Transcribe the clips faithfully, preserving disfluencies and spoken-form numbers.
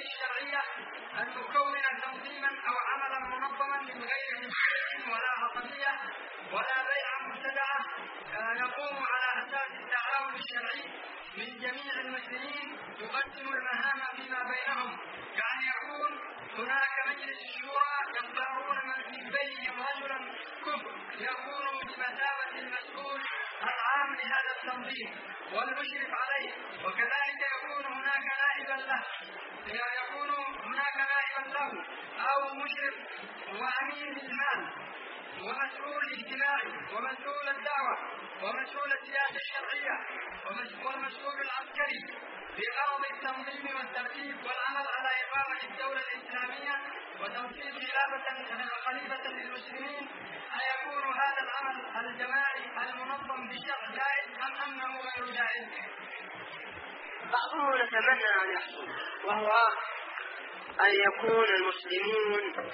الشرعية المكونة تنظيما أو عملا منظما من غير مشكلة ولا عصبية ولا بيع مبتدعة يقوم على أساس التعاون الشرعي من جميع المسلمين يقسم المهام فيما بينهم، كأن يكون هناك مجلس شورى يختارون من في بينهم رجلا كفء يكون بمثابة المسؤول العام لهذا التنظيم والمشرف عليه، وكذلك يكون هناك نائبا له يكون هناك نائبا له أو مشرف وأمين المال ومسؤول اجتماعي ومسؤول الدعوة ومسؤول السياسة الشرعية والمسؤول العسكري بغرض التنظيم والترتيب والعمل على إقامة الدولة الإسلامية وتنفيذ خلافة خليفة للمسلمين. أيكون هذا العمل الجماعي المنظم بالشرع جائز أم أنه غير جائز؟ بعضهم نتمنى أن يحصل، وهو أن يكون المسلمون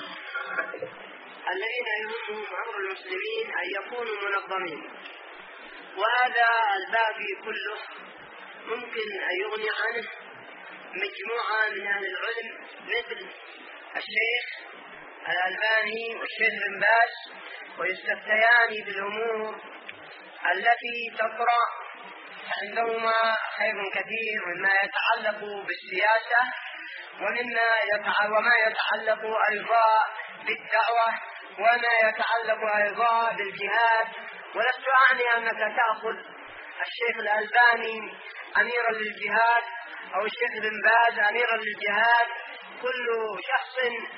الذين يهمهم أمر المسلمين أن يكونوا منظمين، وهذا الباب كله ممكن أن يغني عنه مجموعة من أهل العلم مثل الشيخ الألباني والشيخ بن باز، ويستفتيان بالأمور التي تطرأ عندهما خير كثير مما يتعلق بالسياسة ومما يتعلق وما يتعلق أيضا بالدعوة وما يتعلق أيضا بالجهاد. ولست أعني أنك تأخذ الشيخ الألباني أميرا للجهاد أو الشيخ بن باز أميرا للجهاد، كل شخص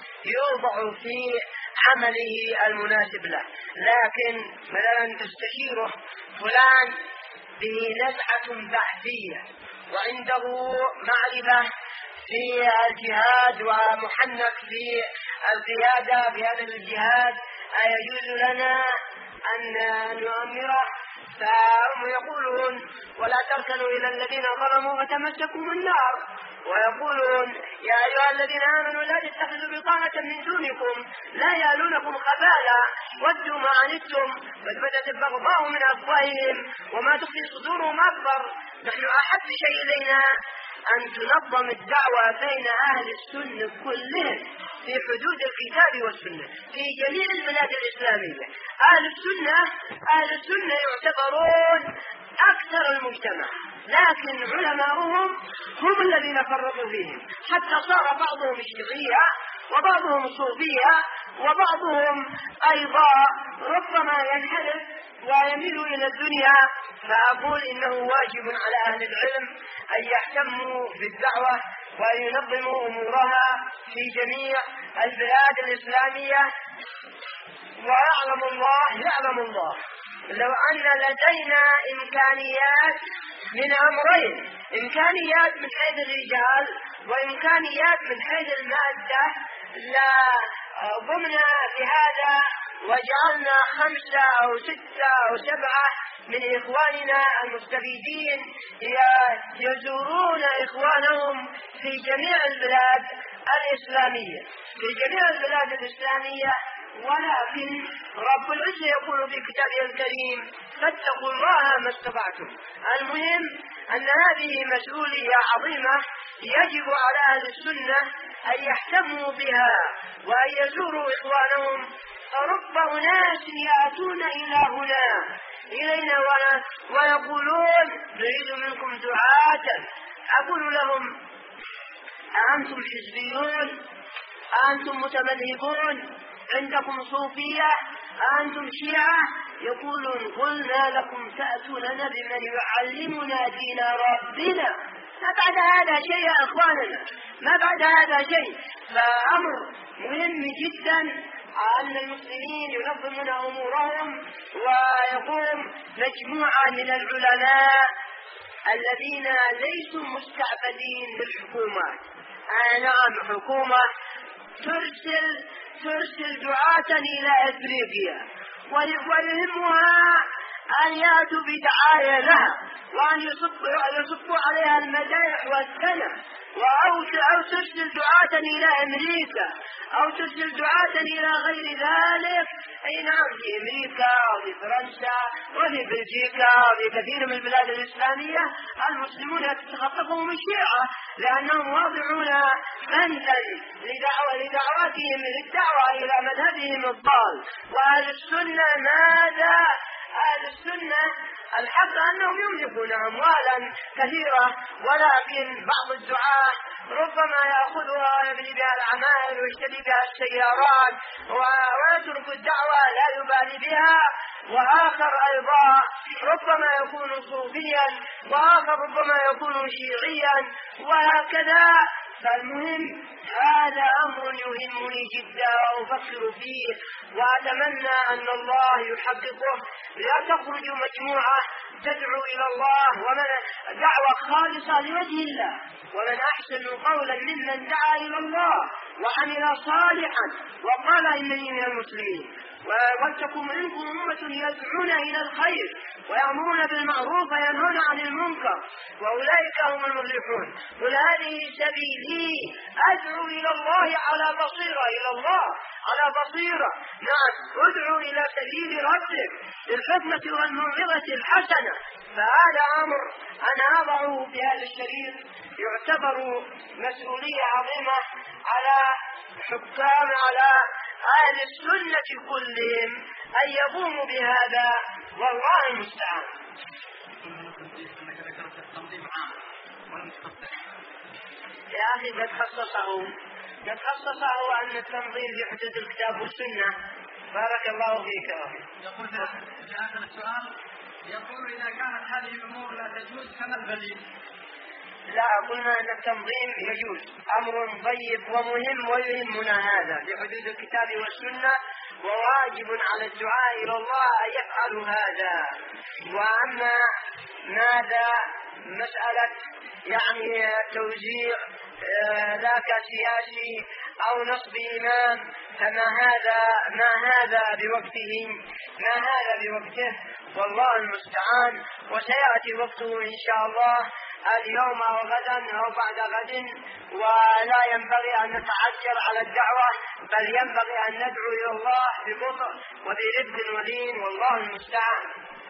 يوضع في عمله المناسب له، لكن مثلا تستشيره فلان به نزعة بحثية وعنده معرفة في الجهاد ومحنك في القيادة بهذا الجهاد، أيجوز لنا أن نؤمره؟ فهم يقولون ولا تركنوا إلى الذين ظلموا فتمسكوا بالنار، ويقولون يا أيها الذين آمنوا لا تتخذوا بطانة من دونكم لا يالونكم خبالا ودوا ما عنتم قد بدت البغضاء من أفواههم وما تخفي صدورهم أكبر. نحن أحب شيء إلينا أن تنظم الدعوة بين أهل السنة كلهم في حدود الكتاب والسنة في جميع البلاد الإسلامية. أهل السنة أهل السنة يعتبرون أكثر المجتمع، لكن علماؤهم هم الذين فرقوا فيهم حتى صار بعضهم الشيعية وبعضهم الصوفية وبعضهم أيضا ربما ينحرف ويميل إلى الدنيا. فأقول إنه واجب على أهل العلم أن يهتموا بالدعوة وأن ينظموا أمورها في جميع البلاد الإسلامية. ويعلم الله يعلم الله لو أن لدينا إمكانيات من أمرين، إمكانيات من حيث الرجال وإمكانيات من حيث المادة، لا ضمنا بهذا وجعلنا خمسة أو ستة أو سبعة من إخواننا المستفيدين يزورون إخوانهم في جميع البلاد الإسلامية في جميع البلاد الإسلامية. ولكن رب العزة يقول في كتابه الكريم فاتقوا الله ما استطعتم. المهم أن هذه مسؤولية عظيمة يجب على أهل السنة أن يهتموا بها وأن يزوروا إخوانهم. فرب أناس يأتون إلى هنا إلينا ويقولون نريد منكم دعاة. أقول لهم أأنتم حزبيون؟ أأنتم متمذهبون؟ عندكم صوفية؟ أنتم شيعة؟ يقولون قلنا لكم تأتوننا بمن يعلمنا دين ربنا. ما بعد هذا شيء يا أخواننا، ما بعد هذا شيء. فأمر مهم جدا أن المسلمين ينظمون أمورهم ويقوم مجموعة من العلماء الذين ليسوا مستعبدين بالحكومات. آه نعم، حكومة ترسل ترسل دعاة إلى أفريقيا ويهمها أن يأتوا بدعاية لها وأن يصبوا يصبوا عليها المدائح والثنى، أو أو ترسل دعاة إلى أمريكا أو ترسل دعاة إلى غير ذلك. أي نعم، في أمريكا وفي فرنسا وفي بلجيكا وفي كثير من البلاد الإسلامية المسلمون يتخطفهم الشيعة لأنهم واضعون بندا لدعوة لدعواتهم للدعوة إلى مذهبهم الضال. وأهل السنة ماذا؟ أهل السنة الحق أنهم يملكون أموالا كثيرة، ولكن بعض الدعاة ربما يأخذها ويبني بها الأعمال ويشتري بها السيارات ويترك الدعوة لا يبالي بها. وآخر أيضا ربما يكون صوفيا، وآخر ربما يكون شيعيا، وهكذا. فالمهم هذا أمر يهمني جدا وأفكر فيه وأتمنى أن الله يحققه. لا تخرج مجموعة تدعو إلى الله ومن دعوة خالصة لوجه الله، ومن أحسن قولا ممن دعا إلى الله وعمل صالحا وقال إنني من المسلمين. ولتكن منكم أمة يدعون إلى الخير ويأمرون بالمعروف وينهون عن المنكر وأولئك هم المفلحون. قل هذه سبيلي أدعو إلى الله على بصيرة، إلى الله على بصيرة. نعم، ادعو إلى سبيل ربك بالحكمة والموعظة الحسنة. فهذا أمر أنا أضعه في هذا الشريط يعتبر مسؤولية عظيمة على حكام على أهل السنة كلهم أن يقوموا بهذا، والله المستعان. يا أخي قد خصصه قد خصصه أن التنظيم في حدود الكتاب والسنة. بارك الله فيك. يقول في آخر السؤال، يقول إذا كانت هذه الأمور لا تجوز فما البديل؟ لا، قلنا أن التنظيم يجوز، أمر طيب ومهم ويهمنا هذا في حدود الكتاب والسنة، وواجب على الدعاء إلى الله أن يفعلوا هذا. وأما ماذا مسألة يعني توزيع ذاك سياسي أو نصب إمام، فما هذا ما هذا بوقته ما هذا بوقته والله المستعان. وسيأتي وقته إن شاء الله اليوم أو غدا أو بعد غد، ولا ينبغي أن نتعجل على الدعوة، بل ينبغي أن ندعو إلى الله ببطء وبرفق ولين، والله المستعان.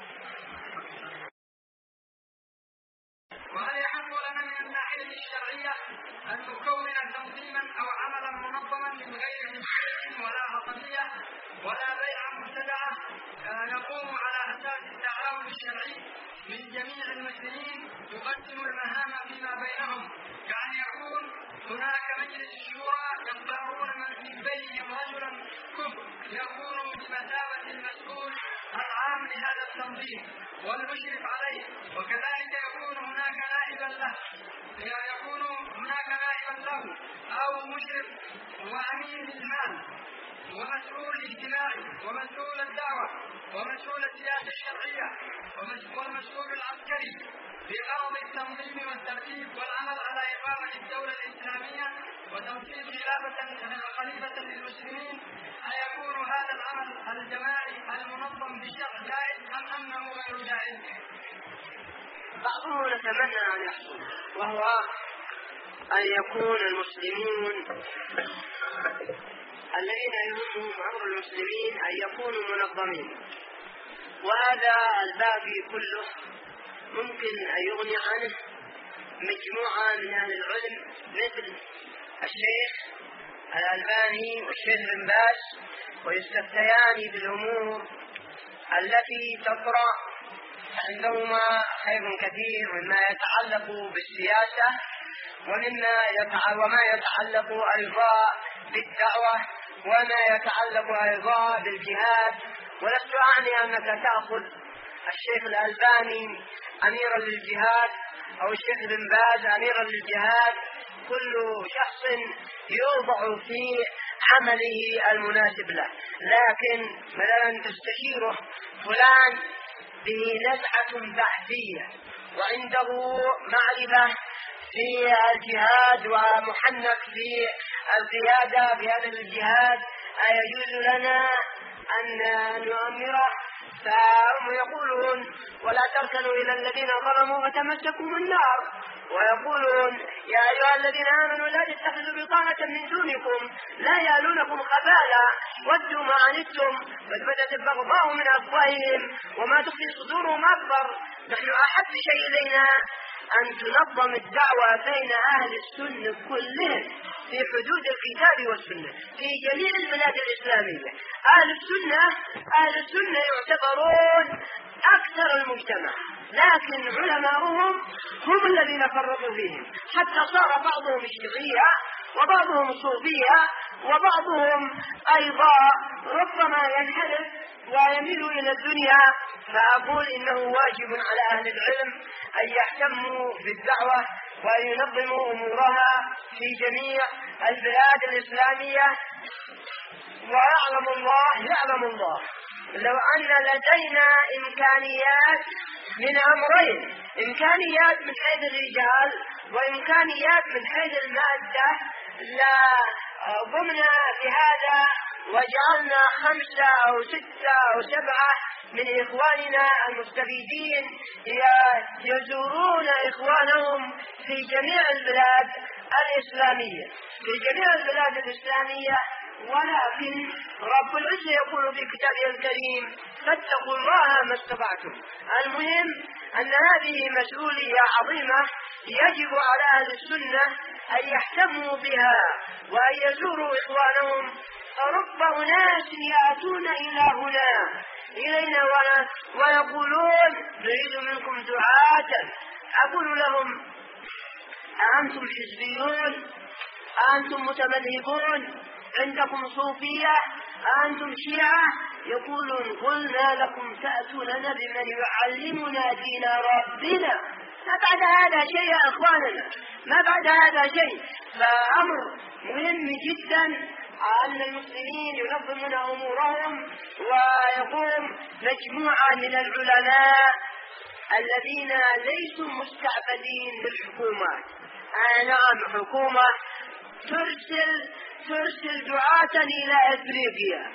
وهل يحق لنا من الناحية الشرعية أن نكون تنظيما أو عملا منظما من غير مشكلة ولا عصبية ولا بيع مبتدعة يقوم على أساس التعاون الشرعي من جميع المسلمين يقسم المهام فيما بينهم، كأن يكون هناك مجلس الشورى يختارون من بينهم رجلا كفء يكون بمثابة المسؤول العام لهذا التنظيم والمشرف عليه، وكذلك يكون هناك نائبا له يكون هناك نائبا له أو مشرف وأمين المال ومسؤول اجتماعي ومسؤول الدعوة ومسؤول السياسة الشرعية والمسؤول العسكري بغرض التنظيم والترتيب والعمل على إقامة الدولة الإسلامية وتنفيذ خلافة خليفة للمسلمين. أيكون هذا العمل الجماعي المنظم بالشرع جائز أم أنه غير جائز؟ بعضهم نتمنى أن يحصل، وهو أن يكون المسلمون الذين يهمهم أمر المسلمين أن يكونوا منظمين، وهذا الباقي كله ممكن أن يغني عنه مجموعة من أهل العلم مثل الشيخ الألباني والشيخ بن باز، ويستفتيان بالأمور التي تطرأ عندهما خير كثير مما يتعلق بالسياسة ومما يتعلق وما يتعلق أيضا بالدعوة وما يتعلق أيضا بالجهاد. ولست أعني أنك تأخذ الشيخ الألباني أميرا للجهاد أو الشيخ بن باز أميرا للجهاد، كل شخص يوضع في عمله المناسب له، لكن مثلا تستشيره فلان به نزعة بحثية وعنده معرفة في الجهاد ومحنك في القيادة بهذا الجهاد أيجوز لنا أن نؤمره؟ فهم يقولون ولا تركنوا إلى الذين ظلموا فتمسكوا النار، ويقولون يا أيها الذين آمنوا لا تتخذوا بطانة من دونكم لا يألونكم خبالا ودوا ما عنتم قد بدت البغضاء من أفواههم وما تخفي صدورهم أكبر. نحن أحب شيء إلينا أن تنظم الدعوة بين أهل السنة كلهم في حدود الكتاب والسنة في جميع البلاد الإسلامية. أهل السنة أهل السنة يعتبرون أكثر المجتمع، لكن علماؤهم هم الذين فرقوا فيهم حتى صار بعضهم شيعية وبعضهم صوفية وبعضهم أيضا ربما ينحرف ويميل إلى الدنيا. فأقول إنه واجب على أهل العلم أن يهتموا بالدعوة وأن ينظموا أمورها في جميع البلاد الإسلامية. ويعلم الله يعلم الله لو أن لدينا إمكانيات من أمرين، إمكانيات من حيث الرجال وإمكانيات من حيث المادة، لا قمنا بهذا وجعلنا خمسة أو ستة أو سبعة من إخواننا المستفيدين يزورون إخوانهم في جميع البلاد الإسلامية في جميع البلاد الإسلامية. ولكن رب العزة يقول في كتابه الكريم فاتقوا الله ما استطعتم. المهم أن هذه مسؤولية عظيمة يجب على أهل السنة أن يهتموا بها وأن يزوروا إخوانهم. رب أناس يأتون إلى هنا إلينا ويقولون نريد منكم دعاة. أقول لهم أأنتم حزبيون؟ أأنتم متمذهبون؟ عندكم صوفية؟ أنتم شيعة؟ يقولون قلنا لكم تأتوننا بمن يعلمنا دين ربنا. ما بعد هذا شيء يا أخواننا، ما بعد هذا شيء. فأمر مهم جدا أن المسلمين ينظمون أمورهم ويقوم مجموعة من العلماء الذين ليسوا مستعبدين للحكومات. آه نعم، حكومة ترسل ترسل دعاة إلى أفريقيا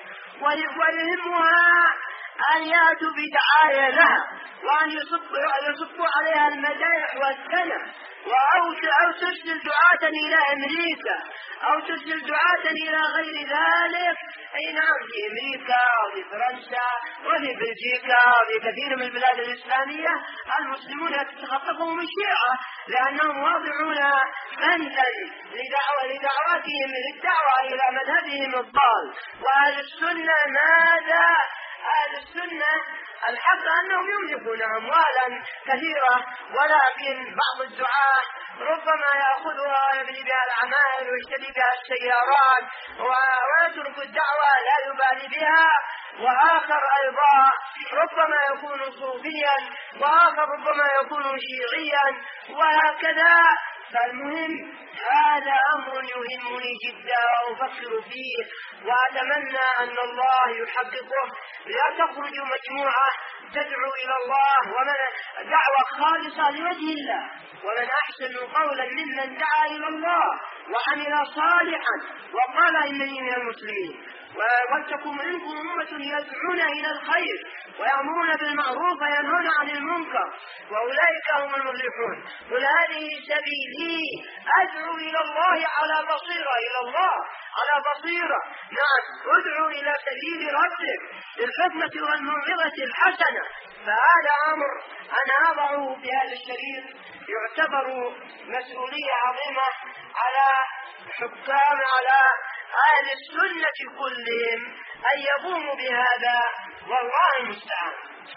ويهمها أن يأتوا بدعاية لها وأن يصبوا, يصبوا عليها المدائح والثنى، أو ترسل دعاة إلى أمريكا أو ترسل دعاة إلى غير ذلك. أي نعم، في أمريكا وفي فرنسا وفي بلجيكا وفي كثير من البلاد الإسلامية المسلمون يتخطفهم الشيعة لأنهم واضعون بندا لدعوة لدعواتهم للدعوة إلى مذهبهم الضال. وأهل السنة ماذا؟ أهل السنة الحق أنهم يملكون أموالا كثيرة، ولكن بعض الدعاة ربما يأخذها ويبني بها العمائر ويشتري بها السيارات ويترك الدعوة لا يبالي بها. وآخر أيضا ربما يكون صوفيا وآخر ربما يكون شيعيا وهكذا. فالمهم هذا أمر يهمني جدا وأفكر فيه وأتمنى أن الله يحققه. لا تخرج مجموعة تدعو إلى الله ومن دعوة خالصة لوجه الله، ومن أحسن قولا ممن دعا إلى الله وعمل صالحا وقال إنني من المسلمين. ولتكن منكم أمة يدعون إلى الخير ويأمرون بالمعروف وينهون عن المنكر وأولئك هم المفلحون. قل هذه سبيلي أدعو إلى الله على بصيرة، إلى الله على بصيرة. نعم، ادعو إلى سبيل ربك بالحكمة والموعظة الحسنة. فهذا أمر أنا أضعه في هذا الشريط يعتبر مسؤولية عظيمة على حكام على أهل السنة كلهم أن يقوموا بهذا، والله المستعان.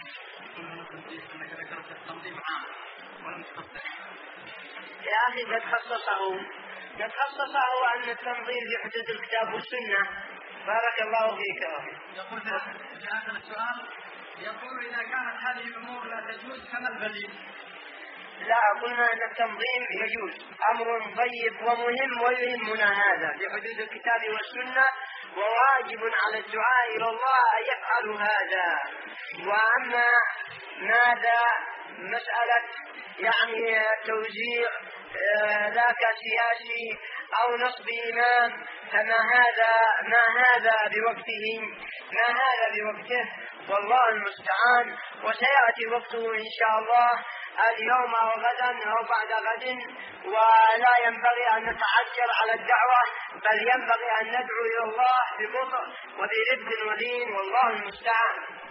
يا أخي قد خصصه قد خصصه أن التنظيم في حدود الكتاب والسنة. بارك الله فيك. يقول في هذا السؤال، يقول إذا كانت هذه الأمور لا تجوز فما البديل؟ لا، قلنا أن التنظيم يجوز، أمر طيب ومهم ويهمنا هذا في حدود الكتاب والسنة، وواجب على الدعاء إلى الله أن يفعلوا هذا. وأما ماذا مسألة يعني توزيع ذاك سياسي أو نصب إمام فما هذا ما هذا بوقته ما هذا بوقته والله المستعان. وسيأتي وقته إن شاء الله اليوم أو غدا أو بعد غد، ولا ينبغي أن نتعجل على الدعوة، بل ينبغي أن ندعو إلى الله ببطء وبرفق ولين، والله المستعان.